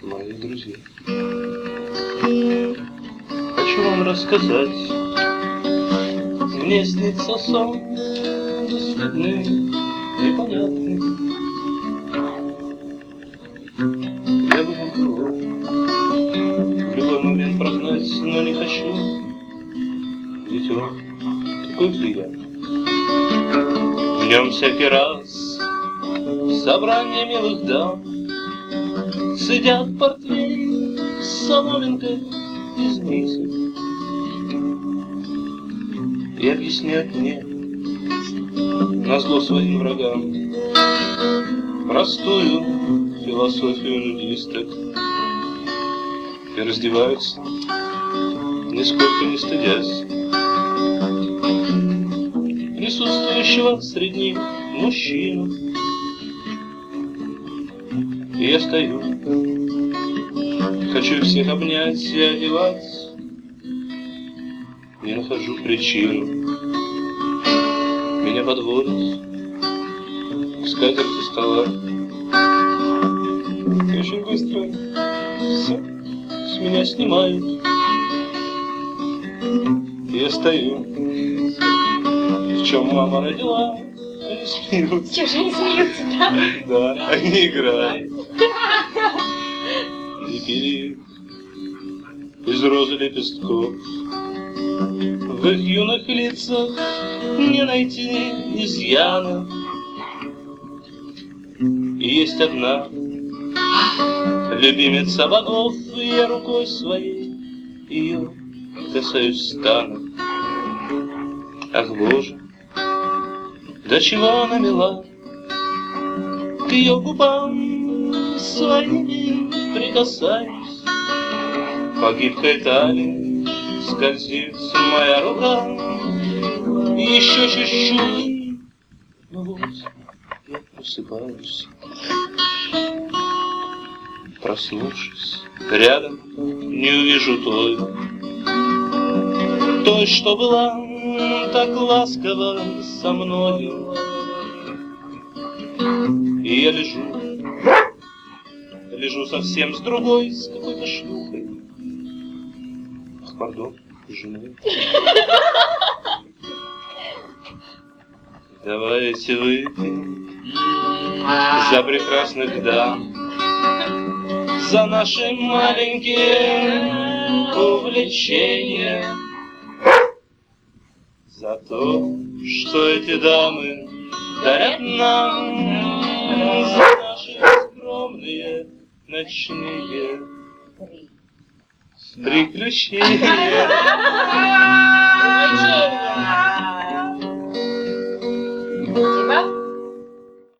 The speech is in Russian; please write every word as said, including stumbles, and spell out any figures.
мои друзья. Хочу вам рассказать. Мне снится сон бесследный, непонятный. Я бы мог его в любой момент прогнать, но не хочу. Ведь он такой же я. В нем всякий раз собрание милых дам сидят портвейн с соломинкой из мисок и объясняют мне назло своим врагам простую философию нудисток и раздеваются, нисколько не стыдясь присутствующего среди них мужчину. И я стою, хочу всех обнять и одевать, не нахожу причину. Меня подводят к скатерти стола. И очень быстро все с меня снимают. И я стою, в чем мама родила. Они смеются. Чего же они смеются, да? Да, они играют. И пили из розы лепестков. В их юных лицах не найти изъяна. И есть одна любимица богов, и я рукой своей ее касаюсь стана. Ах, Боже, до чего она мила, к ее губам своими прикасаюсь. По гибкой талии скользит моя рука, еще чуть-чуть, ну вот я просыпаюсь. Проснувшись, рядом не увижу той, той, что была так ласково со мною. И я лежу, лежу совсем с другой, с какой-то шлюхой. Ах, пардон, с женой. Давайте выпьем за прекрасных дам, за наши маленькие увлечения, за то, что эти дамы дарят нам, за наши скромные ночные приключения.